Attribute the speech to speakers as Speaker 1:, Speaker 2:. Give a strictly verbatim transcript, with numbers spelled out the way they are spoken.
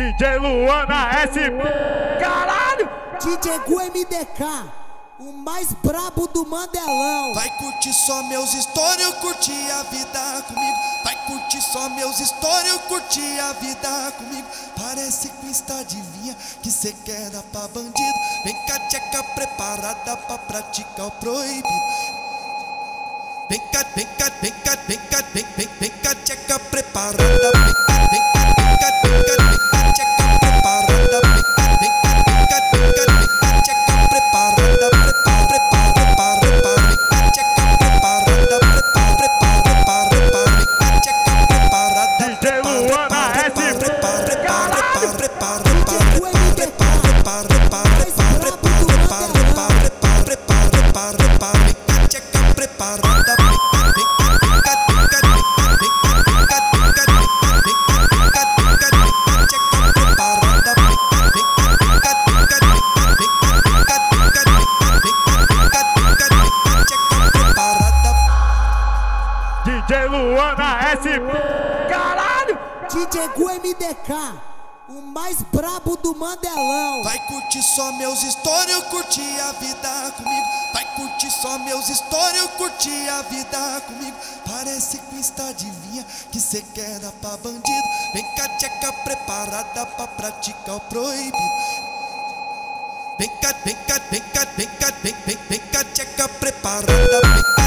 Speaker 1: D J Luana S P. Caralho!
Speaker 2: D J Gu M D K, o mais brabo do Mandelão.
Speaker 3: Vai curtir só meus stories, curtir a vida comigo. Vai curtir só meus stories, curtir a vida comigo. Parece que está adivinha que cê quer dar pra bandido. Vem cá, tcheca preparada pra praticar o proibido. Vem cá, vem cá, vem cá, vem cá, vem, vem, vem cá, tcheca preparada. Vem cá, vem cá, vem cá, vem cá, vem cá, tcheca preparada. Vem cá, vem cá, vem cá, vem cá, vem cá, tcheca preparada. Prepara, prepara, prepara, prepara, vem cá, tcheca preparada. Prepara, prepara, prepara, prepara, vem cá, tcheca preparada.
Speaker 1: D J Luana S P.
Speaker 3: Prepara, prepara, prepara, prepara, prepara, prepara, prepara, prepara, prepara, prepara, prepara, prepara, vem cá, tcheca preparada.
Speaker 1: D J Luana S P. Caralho!
Speaker 2: D J Gu M D K, o mais brabo do Mandelão.
Speaker 3: Vai curtir só meus stories, curtir a vida comigo. Vai curtir só meus stories, curtir a vida comigo. Parece que está adivinha que cê quer dar pra bandido. Vem cá, tcheca preparada pra praticar o proibido. Vem cá, vem cá, vem cá, vem cá, vem, vem, vem cá, tcheca preparada. Vem cá,